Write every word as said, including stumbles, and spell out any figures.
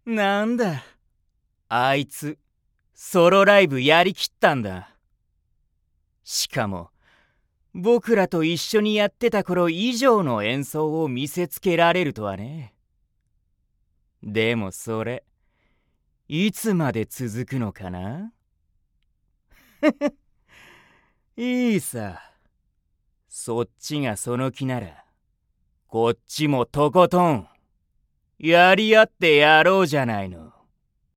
なんだ、あいつソロライブやりきったんだ。しかも僕らと一緒にやってた頃以上の演奏を見せつけられるとはね。でもそれいつまで続くのかな。いいさ、そっちがその気ならこっちもとことんやり合ってやろうじゃないの。